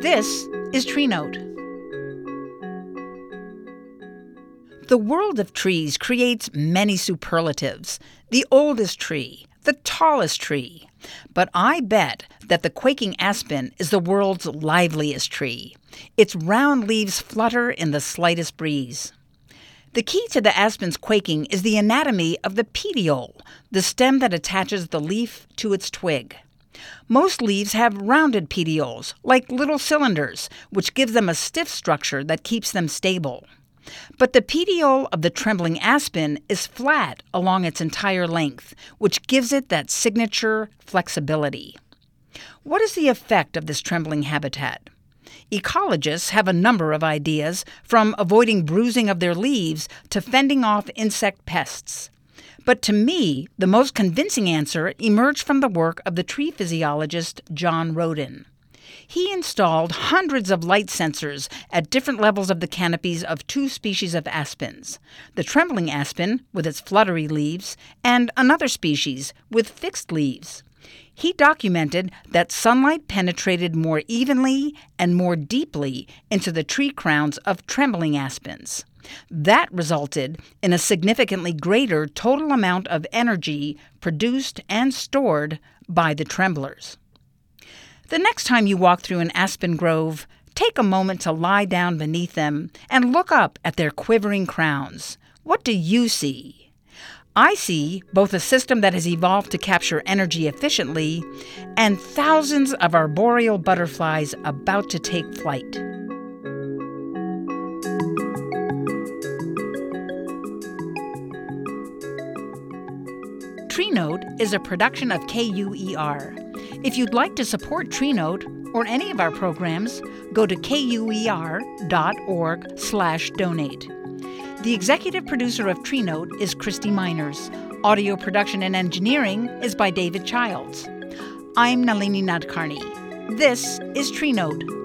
This is Tree Note. The world of trees creates many superlatives. The oldest tree, the tallest tree. But I bet that the quaking aspen is the world's liveliest tree. Its round leaves flutter in the slightest breeze. The key to the aspen's quaking is the anatomy of the petiole, the stem that attaches the leaf to its twig. Most leaves have rounded petioles, like little cylinders, which gives them a stiff structure that keeps them stable. But the petiole of the trembling aspen is flat along its entire length, which gives it that signature flexibility. What is the effect of this trembling habitat? Ecologists have a number of ideas, from avoiding bruising of their leaves to fending off insect pests. But to me, the most convincing answer emerged from the work of the tree physiologist John Roden. He installed hundreds of light sensors at different levels of the canopies of two species of aspens, the trembling aspen with its fluttery leaves, and another species with fixed leaves. He documented that sunlight penetrated more evenly and more deeply into the tree crowns of trembling aspens. That resulted in a significantly greater total amount of energy produced and stored by the tremblers. The next time you walk through an aspen grove, take a moment to lie down beneath them and look up at their quivering crowns. What do you see? I see both a system that has evolved to capture energy efficiently and thousands of arboreal butterflies about to take flight. Tree Note is a production of KUER. If you'd like to support Tree Note or any of our programs, go to kuer.org/donate. The executive producer of Tree Note is Christy Miners. Audio production and engineering is by David Childs. I'm Nalini Nadkarni. This is Tree Note.